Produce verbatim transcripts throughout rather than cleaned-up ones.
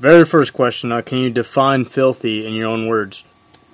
very first question, uh, can you define filthy in your own words?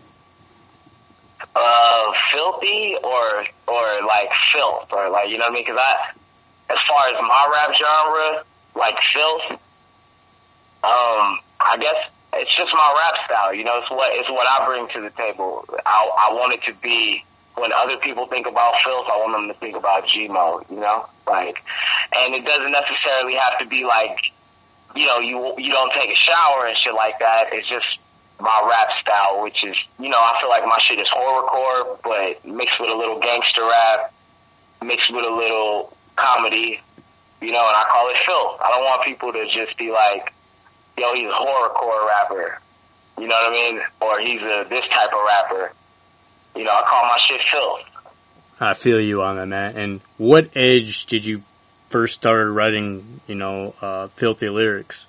Uh, filthy or, or like filth, or like, you know what I mean? Cause I, as far as my rap genre, like filth, um, I guess it's just my rap style, you know, it's what, it's what I bring to the table. I, I want it to be, when other people think about filth, I want them to think about G-Mo, you know? Like, and it doesn't necessarily have to be like, you know, you, you don't take a shower and shit like that. It's just my rap style, which is, you know, I feel like my shit is horrorcore, but mixed with a little gangster rap, mixed with a little comedy, you know, and I call it filth. I don't want people to just be like, yo, he's a horrorcore rapper, you know what I mean? Or he's a this type of rapper. You know, I call my shit filth. I feel you on that, man. And what age did you first start writing, you know, uh, filthy lyrics?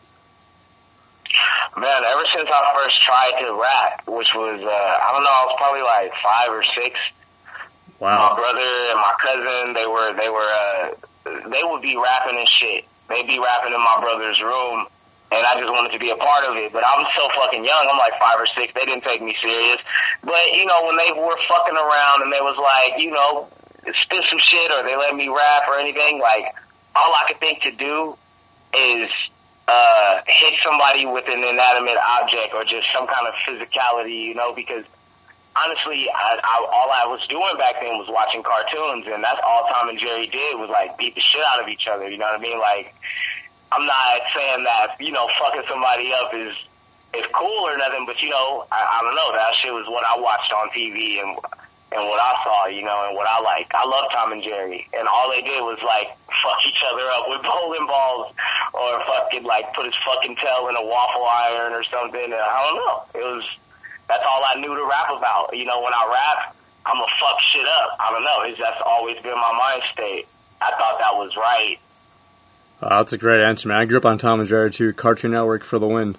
Man, ever since I first tried to rap, which was, uh, I don't know, I was probably like five or six. Wow. My brother and my cousin, they were, they were, uh, they would be rapping and shit. They'd be rapping in my brother's room. And I just wanted to be a part of it. But I was so fucking young. I'm like five or six. They didn't take me serious. But, you know, when they were fucking around and they was like, you know, spit some shit or they let me rap or anything, like, all I could think to do is uh hit somebody with an inanimate object or just some kind of physicality, you know, because honestly, I, I, all I was doing back then was watching cartoons, and that's all Tom and Jerry did was, like, beat the shit out of each other, you know what I mean? Like, I'm not saying that, you know, fucking somebody up is is cool or nothing, but, you know, I, I don't know. That shit was what I watched on T V and and what I saw, you know, and what I like. I love Tom and Jerry, and all they did was, like, fuck each other up with bowling balls or fucking, like, put his fucking tail in a waffle iron or something. And I don't know. It was, that's all I knew to rap about. You know, when I rap, I'm a fuck shit up. I don't know. It's, that's always been my mind state. I thought that was right. Uh, that's a great answer, man. I grew up on Tom and Jerry, too. Cartoon Network for the win.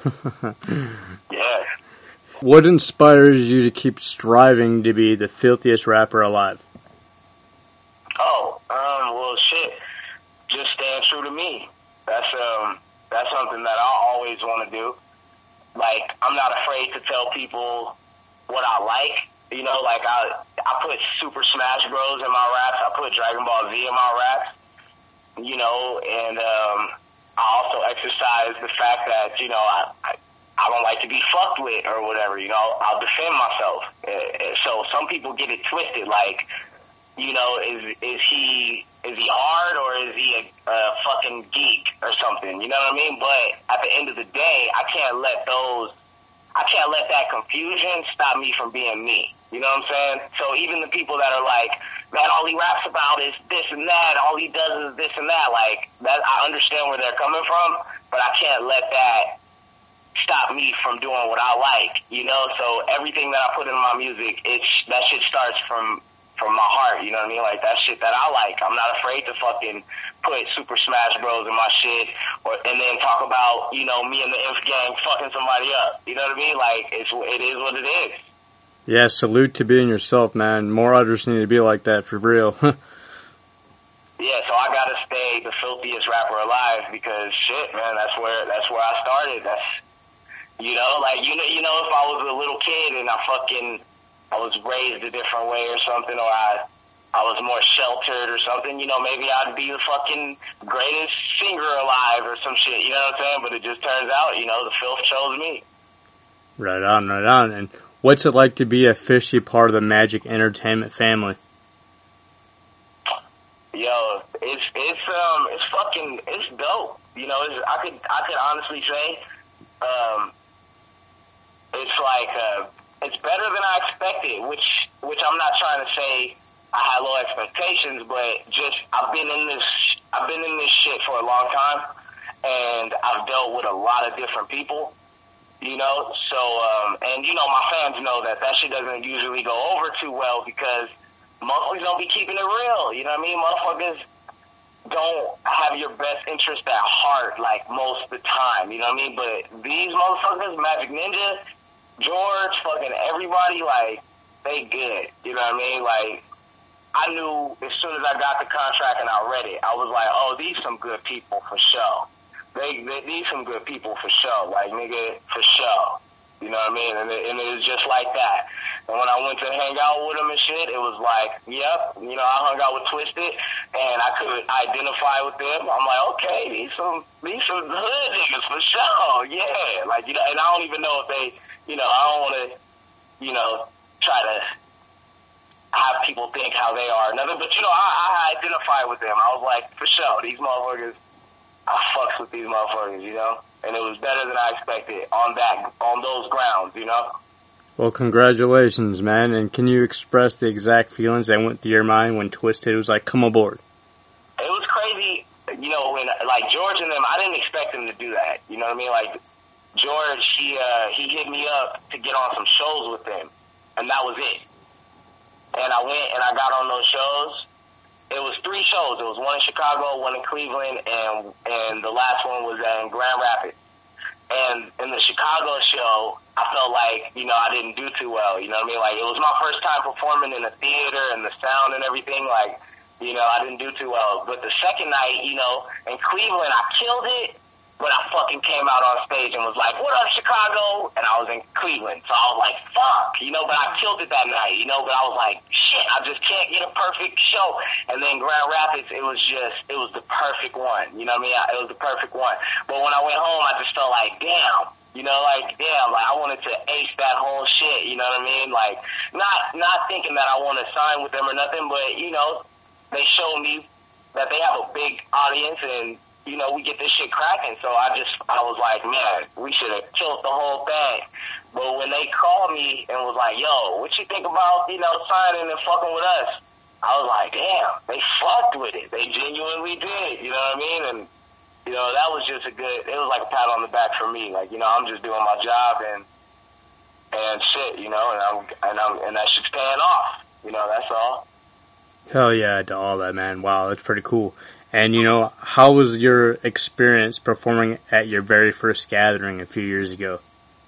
Yeah. What inspires you to keep striving to be the filthiest rapper alive? Oh, um, well, shit. Just staying true to me. That's, um, that's something that I always want to do. Like, I'm not afraid to tell people what I like. You know, like, I, I put Super Smash Bros. In my raps. I put Dragon Ball Z in my raps. You know, and um, I also exercise the fact that, you know, I, I I don't like to be fucked with or whatever, you know. I'll defend myself. Uh, so some people get it twisted, like, you know, is is he is he hard or is he a, a fucking geek or something? You know what I mean? But at the end of the day, I can't let those, I can't let that confusion stop me from being me. You know what I'm saying? So even the people that are like, man, all he raps about is this and that, all he does is this and that, like, that, I understand where they're coming from, but I can't let that stop me from doing what I like, you know? So everything that I put in my music, it's, that shit starts from, from my heart, you know what I mean? Like, that shit that I like. I'm not afraid to fucking put Super Smash Bros. In my shit, or, and then talk about, you know, me and the Inf Gang fucking somebody up, you know what I mean? Like, it's, it is what it is. Yeah, salute to being yourself, man. More artists need to be like that, for real. Yeah, so I gotta stay the filthiest rapper alive because shit, man, that's where that's where I started. That's, you know, like, you know, you know, if I was a little kid and I fucking I was raised a different way or something, or I I was more sheltered or something, you know, maybe I'd be the fucking greatest singer alive or some shit. You know what I'm saying? But it just turns out, you know, the filth chose me. Right on, right on. And what's it like to be officially part of the Magic Entertainment family? Yo, it's it's um it's fucking it's dope. You know, it's, I could I could honestly say, um, it's like uh, it's better than I expected. Which which I'm not trying to say I had low expectations, but just I've been in this I've been in this shit for a long time, and I've dealt with a lot of different people. You know, so, um, and you know, my fans know that that shit doesn't usually go over too well because motherfuckers don't be keeping it real. You know what I mean? Motherfuckers don't have your best interest at heart, like, most of the time. You know what I mean? But these motherfuckers, Magic Ninja, George, fucking everybody, like, they good. You know what I mean? Like, I knew as soon as I got the contract and I read it, I was like, oh, these some good people for sure. they, they need some good people for sure. Like, nigga, for sure. You know what I mean? And it, and it was just like that. And when I went to hang out with them and shit, it was like, yep, you know, I hung out with Twisted, and I could identify with them. I'm like, okay, these some these some hood niggas for sure. Yeah, like, you know, and I don't even know if they, you know, I don't want to, you know, try to have people think how they are. Nothing, but you know, I, I identify with them. I was like, for sure, these motherfuckers, I fucks with these motherfuckers, you know. And it was better than I expected on that, on those grounds, you know? Well, congratulations, man. And can you express the exact feelings that went through your mind when Twisted was like, come aboard? It was crazy, you know, when, like, George and them, I didn't expect them to do that, you know what I mean? Like, George, he, uh, he hit me up to get on some shows with them, and that was it. And I went and I got on those shows. It was three shows. It was one in Chicago, one in Cleveland, and and the last one was in Grand Rapids. And in the Chicago show, I felt like, you know, I didn't do too well. You know what I mean? Like, it was my first time performing in a theater and the sound and everything. Like, you know, I didn't do too well. But the second night, you know, in Cleveland, I killed it. But I fucking came out on stage and was like, what up, Chicago? And I was in Cleveland. So I was like, fuck, you know, but I killed it that night, you know, but I was like, shit, I just can't get a perfect show. And then Grand Rapids, it was just, it was the perfect one. You know what I mean? It was the perfect one. But when I went home, I just felt like, damn, you know, like, damn, like, I wanted to ace that whole shit, you know what I mean? Like, not, not thinking that I want to sign with them or nothing, but, you know, they showed me that they have a big audience and, you know, we get this shit cracking. So I just, I was like, man, we should have killed the whole thing. But when they called me and was like, yo, what you think about, you know, signing and fucking with us? I was like, damn, they fucked with it. They genuinely did, you know what I mean? And, you know, that was just a good, it was like a pat on the back for me. Like, you know, I'm just doing my job and, and shit, you know, and I'm, and I'm, and that shit's paying off. You know, that's all. Hell yeah to all that, man. Wow, that's pretty cool. And, you know, how was your experience performing at your very first gathering a few years ago?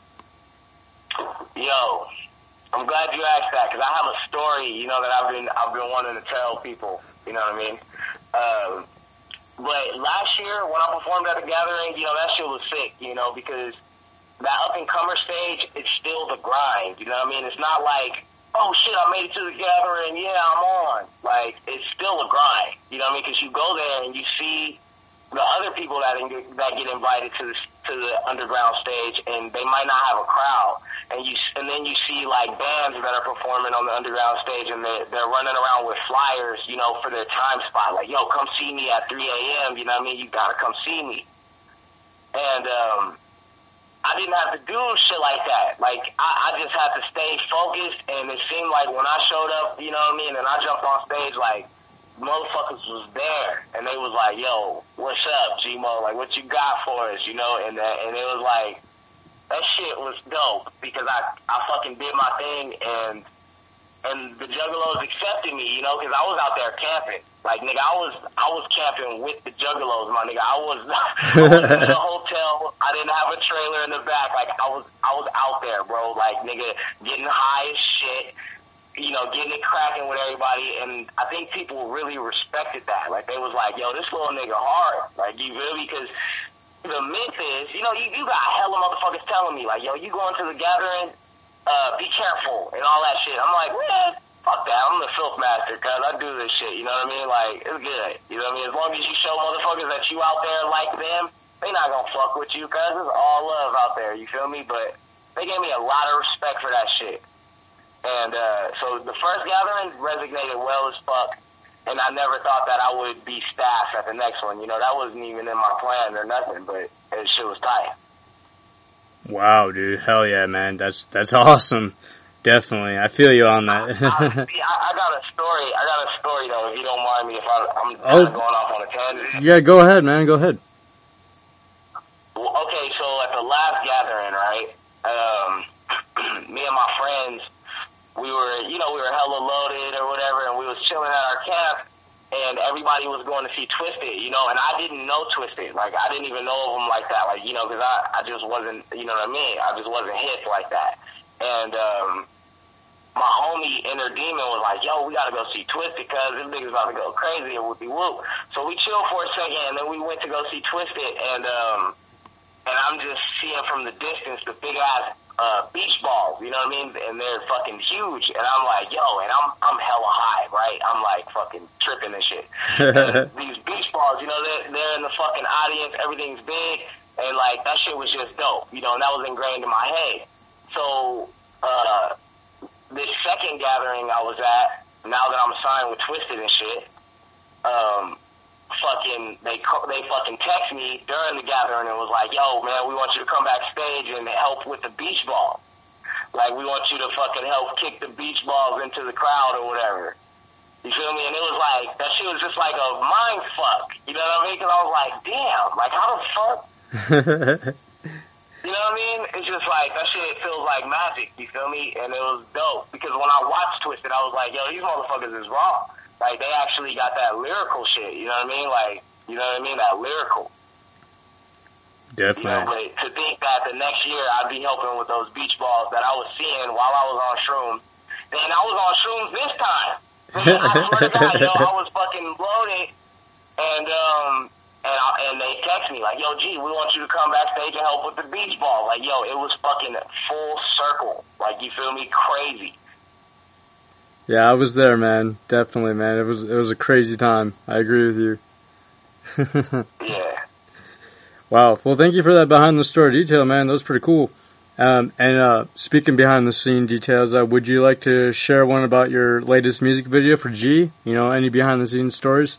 Yo, I'm glad you asked that, because I have a story, you know, that I've been I've been wanting to tell people, you know what I mean? Um, but last year, when I performed at a gathering, you know, that shit was sick, you know, because that up-and-comer stage, it's still the grind, you know what I mean? It's not like, oh shit, I made it to the gathering, yeah, I'm on. Like, it's still a grind, you know what I mean? Because you go there and you see the other people that get, that get invited to the, to the underground stage, and they might not have a crowd. And you, and then you see like bands that are performing on the underground stage, and they're, they're running around with flyers, you know, for their time spot. Like, yo, come see me at three a.m., you know what I mean? You gotta come see me. And, um, I didn't have to do shit like that. Like, I, I just had to stay focused, and it seemed like when I showed up, you know what I mean, and I jumped on stage, like, motherfuckers was there, and they was like, yo, what's up, G-Mo? Like, what you got for us, you know? And that, and it was like, that shit was dope, because I, I fucking did my thing, and and the Juggalos accepted me, you know, because I was out there camping. Like, nigga, I was I was camping with the Juggalos, my nigga. I was, I was in a hotel. I didn't have a trailer in the back. Like, I was I was out there, bro. Like, nigga, getting high as shit, you know, getting it cracking with everybody. And I think people really respected that. Like, they was like, yo, this little nigga hard. Like, you really, because the myth is, you know, you, you got hella motherfuckers telling me, like, yo, you going to the gathering, uh, be careful and all that shit. I'm like, man, fuck that. I'm the filth master, cuz I do this shit, you know what I mean? Like, it's good. You know what I mean? As long as you show motherfuckers that you out there like them, they not gonna fuck with you, cuz it's all love out there, you feel me? But they gave me a lot of respect for that shit. And, uh, so the first gathering resonated well as fuck. And I never thought that I would be staff at the next one. You know, that wasn't even in my plan or nothing, but it shit was tight. Wow, dude. Hell yeah, man. That's, that's awesome. Definitely. I feel you on that. I, I, I got a story. I got a story, though, if you don't mind me, if I, I'm oh, going off on a tangent. Yeah, go ahead, man. Go ahead. Well, okay, so at the last gathering, right, um, me and my friends, we were, you know, we were hella loaded or whatever, and we was chilling at our camp, and everybody was going to see Twisted, you know, and I didn't know Twisted. Like, I didn't even know of them like that, like, you know, because I, I just wasn't, you know what I mean? I just wasn't hip like that. And um, my homie Inner Demon was like, yo, we gotta go see Twisted cause this nigga's about to go crazy and whoopie whoop. So we chilled for a second and then we went to go see Twisted and um and I'm just seeing from the distance the big ass uh beach balls, you know what I mean? And they're fucking huge and I'm like, yo, and I'm I'm hella high, right? I'm like fucking tripping and shit. And these beach balls, you know, they're they're in the fucking audience, everything's big and like that shit was just dope, you know, and that was ingrained in my head. So uh this second gathering I was at, now that I'm signed with Twisted and shit, um, fucking, they they fucking text me during the gathering and was like, yo, man, we want you to come backstage and help with the beach ball. Like, we want you to fucking help kick the beach balls into the crowd or whatever. You feel me? And it was like, that shit was just like a mind fuck. You know what I mean? Because I was like, damn, like, how the fuck? You know what I mean? It's just like, that shit feels like magic, you feel me? And it was dope. Because when I watched Twisted, I was like, yo, these motherfuckers is raw. Like, they actually got that lyrical shit, you know what I mean? Like, you know what I mean? That lyrical. Definitely. You know, but to think that the next year I'd be helping with those beach balls that I was seeing while I was on shrooms. And I was on shrooms this time. I swear to God, yo, I was fucking loaded. And, um... And, I, and they text me like, yo, G, we want you to come backstage and help with the beach ball. Like, yo, it was fucking full circle. Like, you feel me? Crazy. Yeah, I was there, man. Definitely, man. It was it was a crazy time. I agree with you. Yeah. Wow. Well, thank you for that behind the story detail, man. That was pretty cool. Um, and uh, speaking behind the scene details, uh, would you like to share one about your latest music video for G? You know, any behind the scenes stories?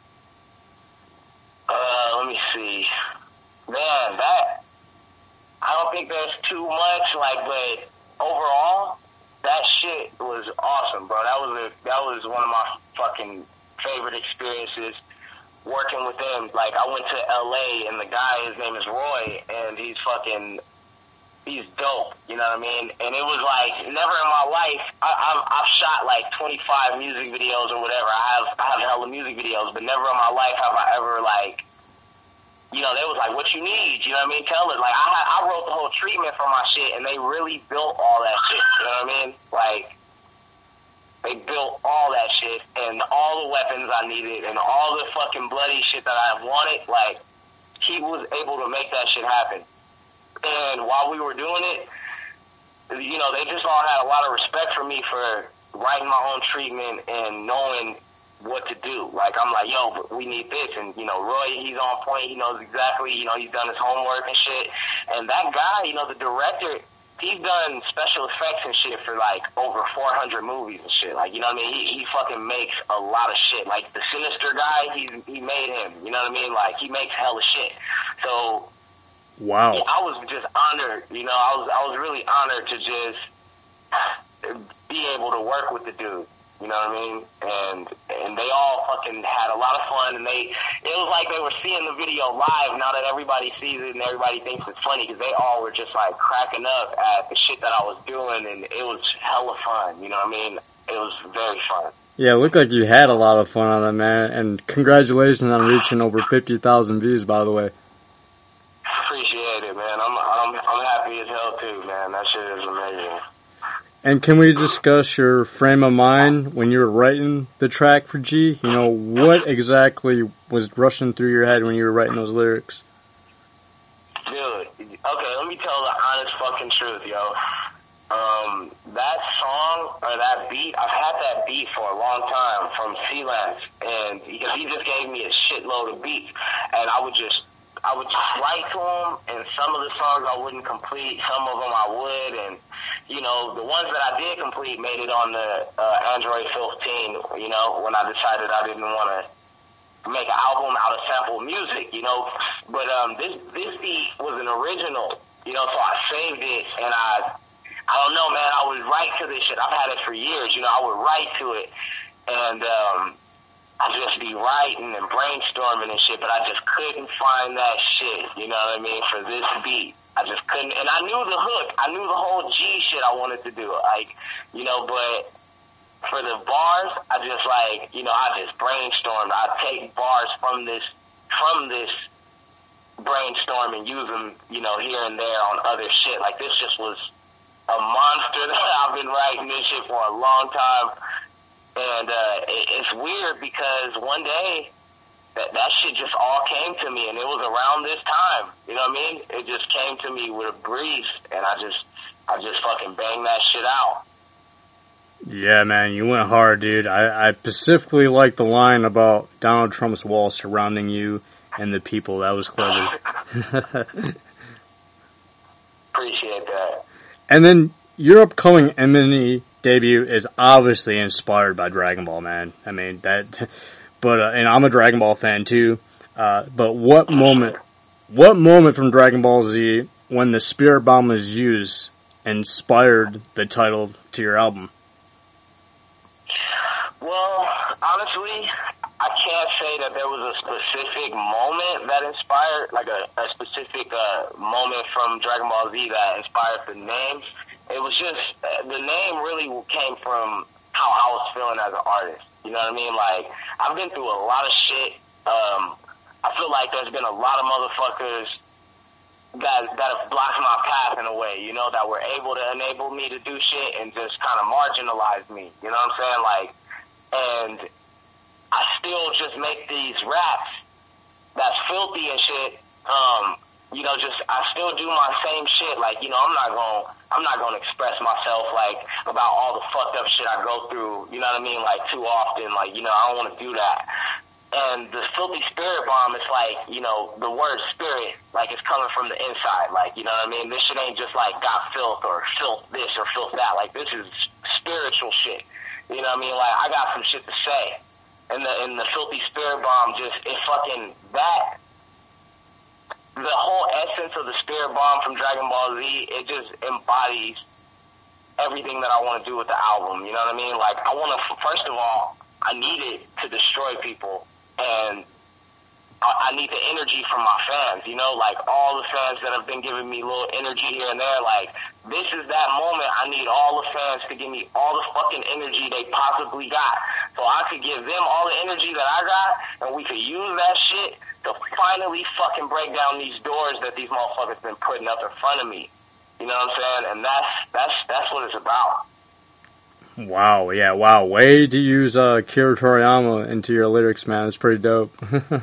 There's too much, like, but overall, that shit was awesome, bro. That was a, that was one of my fucking favorite experiences working with them. Like, I went to L A and the guy, his name is Roy, and he's fucking, he's dope. You know what I mean? And it was like never in my life. I, I've, I've shot like twenty-five music videos or whatever. I have, I have hella music videos, but never in my life have I ever like. You know, they was like, what you need? You know what I mean? Tell it. Like, I I wrote the whole treatment for my shit, and they really built all that shit. You know what I mean? Like, they built all that shit, and all the weapons I needed, and all the fucking bloody shit that I wanted. Like, he was able to make that shit happen. And while we were doing it, you know, they just all had a lot of respect for me for writing my own treatment and knowing what to do. Like, I'm like, yo, we need this. And, you know, Roy, he's on point. He knows exactly, you know, he's done his homework and shit. And that guy, you know, the director, he's done special effects and shit for, like, over four hundred movies and shit. Like, you know what I mean? He, he fucking makes a lot of shit. Like, the Sinister guy, he, he made him. You know what I mean? Like, he makes hella shit. So, wow. Yeah, I was just honored, you know, I was, I was really honored to just be able to work with the dude. You know what I mean? And and they all fucking had a lot of fun, and they it was like they were seeing the video live now that everybody sees it and everybody thinks it's funny, because they all were just like cracking up at the shit that I was doing, and it was hella fun. You know what I mean? It was very fun. Yeah, it looked like you had a lot of fun on it, man. And congratulations on reaching over fifty thousand views, by the way. Appreciate it, man. I'm I'm I'm happy as hell too, man. That shit is amazing. And can we discuss your frame of mind when you were writing the track for G? You know, what exactly was rushing through your head when you were writing those lyrics? Dude, okay, let me tell the honest fucking truth, yo. Um, that song, or that beat, I've had that beat for a long time from Sealance, and because he just gave me a shitload of beats, and I would just, I would just write to him, and some of the songs I wouldn't complete, some of them I would, and you know, the ones that I did complete made it on the uh, Android fifteen, you know, when I decided I didn't want to make an album out of sample music, you know. But um, this this beat was an original, you know, so I saved it, and I, I don't know, man, I would write to this shit. I've had it for years, you know, I would write to it, and um, I'd just be writing and brainstorming and shit, but I just couldn't find that shit, you know what I mean, for this beat. I just couldn't, and I knew the hook. I knew the whole G shit I wanted to do, like, you know, but for the bars, I just, like, you know, I just brainstormed. I take bars from this, from this brainstorm and use them, you know, here and there on other shit. Like, this just was a monster that I've been writing this shit for a long time. And uh, it, it's weird because one day that, that shit just all came to me, and it was around this time. You know what I mean? It just came to me with a breeze, and I just, I just fucking banged that shit out. Yeah, man, you went hard, dude. I, I specifically like the line about Donald Trump's wall surrounding you and the people. That was clever. Appreciate that. And then your upcoming M and E debut is obviously inspired by Dragon Ball, man. I mean, that, but, uh, and I'm a Dragon Ball fan too. Uh, but what moment, what moment from Dragon Ball Z when the Spirit Bomb was used inspired the title to your album? Well, honestly, I can't say that there was a specific moment that inspired, like a, a specific uh, moment from Dragon Ball Z that inspired the name. It was just, uh, the name really came from how I was feeling as an artist. You know what I mean? Like, I've been through a lot of shit. Um, I feel like there's been a lot of motherfuckers that that have blocked my path in a way, you know, that were able to enable me to do shit and just kind of marginalize me. You know what I'm saying? Like, and I still just make these raps that's filthy and shit. Um, you know, just I still do my same shit. Like, you know, I'm not gonna I'm not gonna express myself like about all the fucked up shit I go through. You know what I mean? Like too often. Like, you know, I don't want to do that. And the filthy spirit bomb, it's like, you know, the word spirit, like it's coming from the inside. Like, you know what I mean? This shit ain't just like got filth or filth this or filth that. Like, this is spiritual shit. You know what I mean? Like, I got some shit to say. And the, and the filthy spirit bomb just, it fucking, that, the whole essence of the spirit bomb from Dragon Ball Z, it just embodies everything that I want to do with the album. You know what I mean? Like, I want to, first of all, I need it to destroy people. And I, I need the energy from my fans, you know? Like, all the fans that have been giving me little energy here and there, like, this is that moment. I need all the fans to give me all the fucking energy they possibly got. So I could give them all the energy that I got, and we could use that shit to finally fucking break down these doors that these motherfuckers been putting up in front of me. You know what I'm saying? And that's that's that's what it's about. Wow, yeah, wow. Way to use uh, Kira Toriyama into your lyrics, man. It's pretty dope.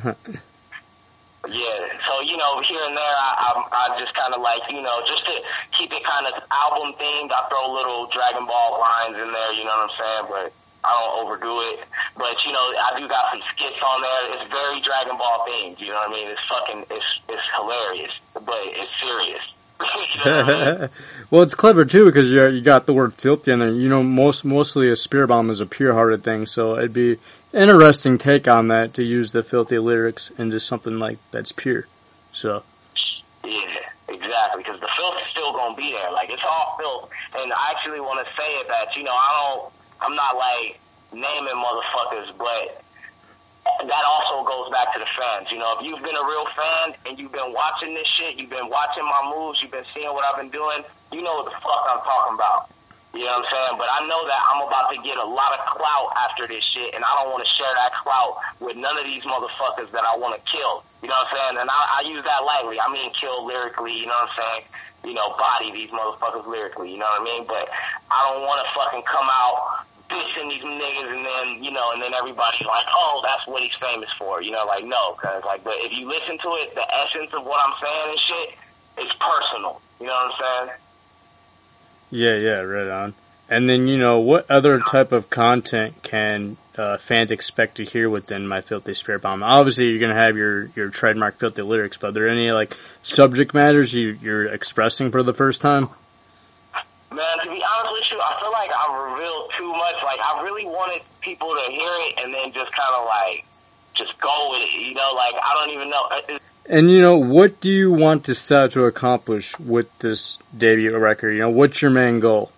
Yeah, so, you know, here and there, I, I, I just kind of like, you know, just to keep it kind of album themed, I throw little Dragon Ball lines in there, you know what I'm saying? But I don't overdo it. But, you know, I do got some skits on there. It's very Dragon Ball themed, you know what I mean? It's fucking, it's, it's hilarious, but it's serious. You know what I mean? Well, it's clever too because you you got the word filthy in there. You know, most mostly a spirit bomb is a pure-hearted thing, so it'd be an interesting take on that to use the filthy lyrics into something like that's pure. So yeah, exactly. Because the filth is still gonna be there. Like, it's all filth, and I actually want to say it that, you know, I don't. I'm not like naming motherfuckers, but that also goes back to the fans. You know, if you've been a real fan and you've been watching this shit, you've been watching my moves, you've been seeing what I've been doing, you know what the fuck I'm talking about. You know what I'm saying? But I know that I'm about to get a lot of clout after this shit, and I don't want to share that clout with none of these motherfuckers that I want to kill. You know what I'm saying? And I, I use that lightly. I mean kill lyrically, you know what I'm saying? You know, body these motherfuckers lyrically, you know what I mean? But I don't want to fucking come out dissing these niggas and then, you know, and then everybody's like, oh, that's what he's famous for. You know, like, no, cause like, but if you listen to it, the essence of what I'm saying and shit, it's personal. You know what I'm saying? yeah, yeah, right on. And then, you know, what other type of content can uh, fans expect to hear within My Filthy Spirit Bomb? Obviously, you're going to have your, your trademark filthy lyrics, but are there any, like, subject matters you, you're expressing for the first time? Man, to be honest with you, I feel like I've revealed too much. Like, I really wanted people to hear it and then just kind of, like, just go with it, you know? Like, I don't even know. It's, And, you know, what do you want to set out to accomplish with this debut record? You know, what's your main goal?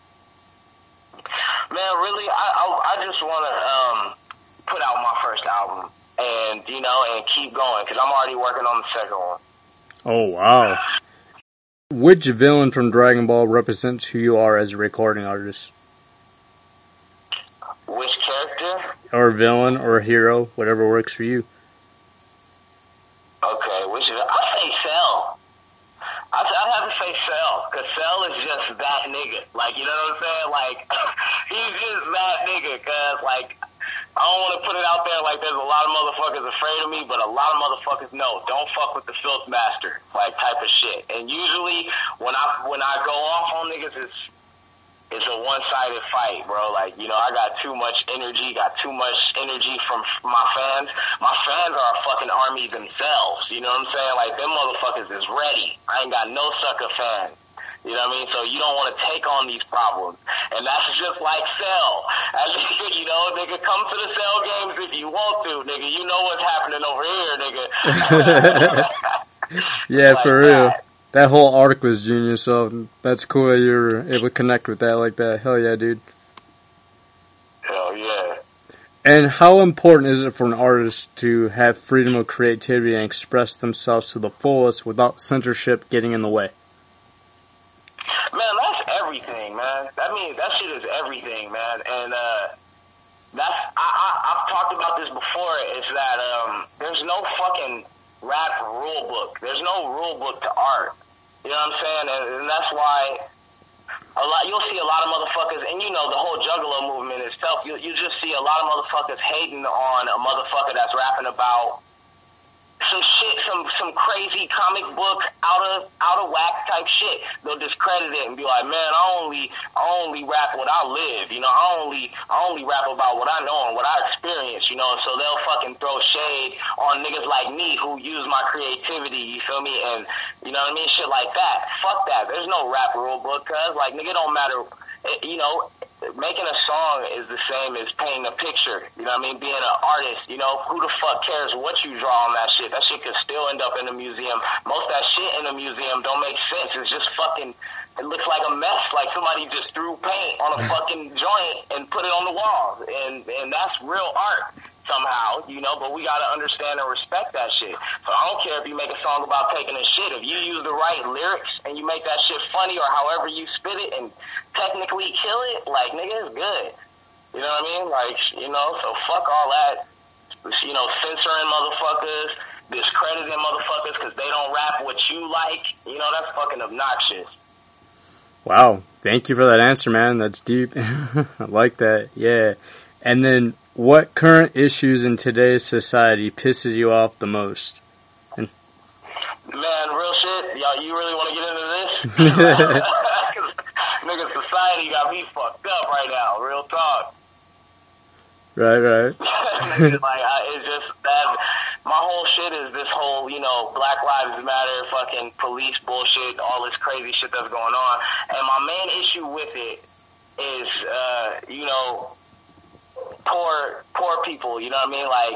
Man, really, I I, I just want to um, put out my first album and, you know, and keep going because I'm already working on the second one. Oh, wow. Which villain from Dragon Ball represents who you are as a recording artist? Which character? Or villain or hero, whatever works for you. Okay, which is, I'd say Cell. I'd, I'd have to say Cell. Cause Cell is just that nigga. Like, you know what I'm saying? Like, he's just that nigga. Cause like, I don't want to put it out there like there's a lot of motherfuckers afraid of me, but a lot of motherfuckers know. Don't fuck with the filth master, like type of shit. And usually when I when I go off on niggas, it's it's a one-sided fight, bro. Like, you know, I got too much energy, got too much energy from my fans. My fans are a fucking army themselves. You know what I'm saying? Like, them motherfuckers is ready. I ain't got no sucker fans. You know what I mean? So you don't want to take on these problems. And that's just like Cell. As you know, nigga, come to the Cell games if you want to, nigga. You know what's happening over here, nigga. Yeah, like for real. That. that whole arc was genius, so that's cool that you were able to connect with that like that. Hell yeah, dude. Hell yeah. And how important is it for an artist to have freedom of creativity and express themselves to the fullest without censorship getting in the way? Man, that's everything, man. That means that shit is everything, man. And uh, that's I, I I've talked about this before. Is that um, there's no fucking rap rule book. There's no rule book to art. You know what I'm saying? And, and that's why a lot you'll see a lot of motherfuckers, and you know the whole Juggalo movement itself. You you just see a lot of motherfuckers hating on a motherfucker that's rapping about some shit, some some crazy comic book out of out of whack type shit. They'll discredit it and be like, man, I only I only rap what I live, you know. I only I only rap about what I know and what I experience, you know. So they'll fucking throw shade on niggas like me who use my creativity, you feel me? And you know what I mean, shit like that. Fuck that. There's no rap rule book, cuz like nigga don't matter. You know, making a song is the same as painting a picture. You know what I mean? Being an artist, you know, who the fuck cares what you draw on that shit? That shit could still end up in a museum. Most of that shit in a museum don't make sense. It's just fucking, it looks like a mess. Like somebody just threw paint on a fucking joint and put it on the walls. And, and that's real art somehow, you know, but we gotta understand and respect that shit. So I don't care if you make a song about taking a shit. If you use the right lyrics and you make that shit funny or however you spit it and technically kill it, like, nigga, it's good. You know what I mean? Like, you know, so fuck all that, you know, censoring motherfuckers, discrediting motherfuckers because they don't rap what you like. You know, that's fucking obnoxious. Wow. Thank you for that answer, man. That's deep. I like that. Yeah. And then, what current issues in today's society pisses you off the most? And man, real shit. Y'all, you really want to get into this? Nigga, society got me fucked up right now. Real talk. Right, right. Like, I, it's just that my whole shit is this whole, you know, Black Lives Matter, fucking police bullshit, all this crazy shit that's going on. And my main issue with it is, uh, you know, poor, poor people. You know what I mean? Like,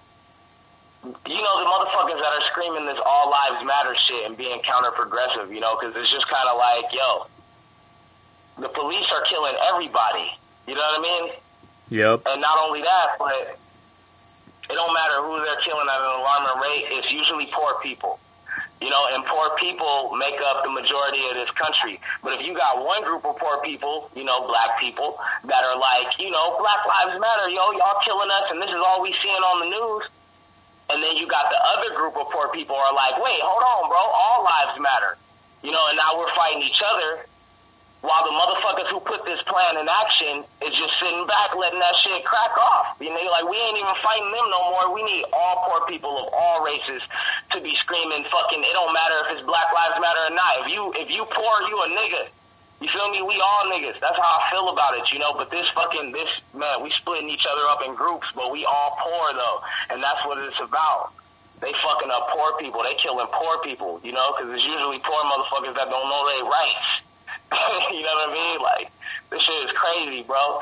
you know, the motherfuckers that are screaming this all lives matter shit and being counter-progressive, you know, because it's just kind of like, yo, the police are killing everybody. You know what I mean? Yep. And not only that, but it don't matter who they're killing at an alarming rate. It's usually poor people. You know, and poor people make up the majority of this country. But if you got one group of poor people, you know, black people, that are like, you know, Black Lives Matter, yo, y'all killing us, and this is all we seeing on the news. And then you got the other group of poor people are like, wait, hold on, bro, all lives matter. You know, and now we're fighting each other while the motherfuckers who put this plan in action is just sitting back letting that shit crack off. You know, like, we ain't even fighting them no more. We need all poor people of all races to be screaming fucking, it don't matter if it's Black Lives Matter or not. If you, if you poor, you a nigga. You feel me? We all niggas. That's how I feel about it, you know, but this fucking, this, man, we splitting each other up in groups, but we all poor though, and that's what it's about. They fucking up poor people. They killing poor people, you know, because it's usually poor motherfuckers that don't know their rights. You know what I mean? Like, this shit is crazy, bro.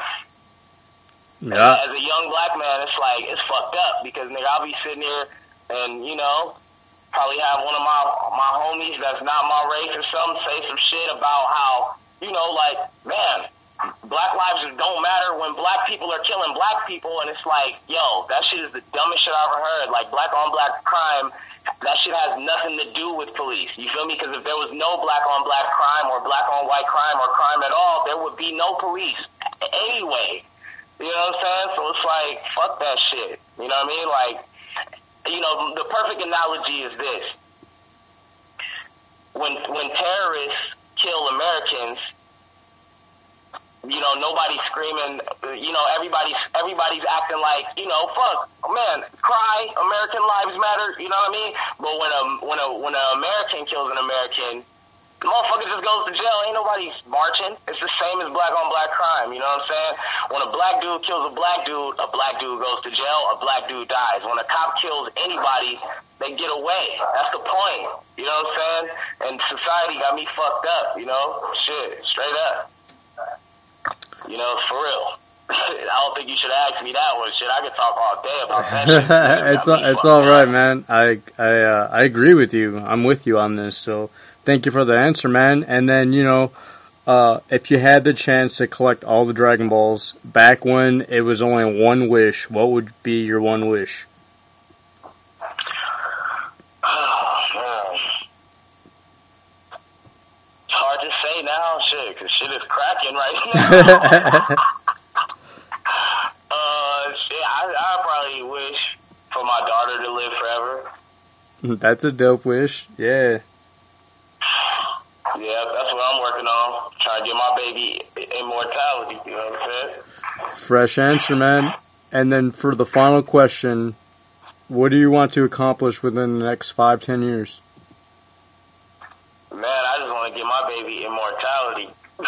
Yeah. As a young black man, it's like, it's fucked up because, nigga, I'll be sitting here and, you know, probably have one of my my homies that's not my race or something say some shit about how, you know, like, man, black lives don't matter when black people are killing black people, and it's like, yo, that shit is the dumbest shit I ever heard. Like, black on black crime, that shit has nothing to do with police. You feel me? Because if there was no black on black crime or black on white crime or crime at all, there would be no police anyway. You know what I'm saying? So it's like, fuck that shit. You know what I mean? Like, you know, the perfect analogy is this. When when terrorists kill you know, nobody's screaming, you know, everybody's, everybody's acting like, you know, fuck, man, cry, American lives matter, you know what I mean? But when a, when a, when an American kills an American, the motherfucker just goes to jail. Ain't nobody marching. It's the same as black on black crime. You know what I'm saying? When a black dude kills a black dude, a black dude goes to jail, a black dude dies. When a cop kills anybody, they get away. That's the point. You know what I'm saying? And society got me fucked up, you know? Shit, straight up. You know, for real. I don't think you should ask me that one. Shit, I could talk all day about that shit. It's all, it's all right, man. I I uh, I agree with you. I'm with you on this. So thank you for the answer, man. And then, you know, uh, if you had the chance to collect all the Dragon Balls back when it was only one wish, what would be your one wish? Oh, man. It's hard to say now, shit, because shit is cracking right now. uh, shit, I, I probably wish for my daughter to live forever. That's a dope wish. Yeah. Yeah, that's what I'm working on. Trying to get my baby immortality, you know what I'm saying? Fresh answer, man. And then for the final question, what do you want to accomplish within the next five, ten years? Man, I just want to get my baby immortality.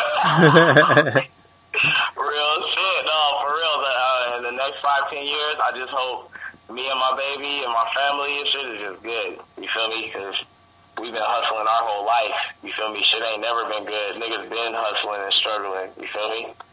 Real shit, no, for real. Uh, in the next five, ten years, I just hope me and my baby and my family and shit is just good. You feel me? Because we've been hustling our whole life. You feel me? Shit ain't never been good. Niggas been hustling and struggling. You feel me?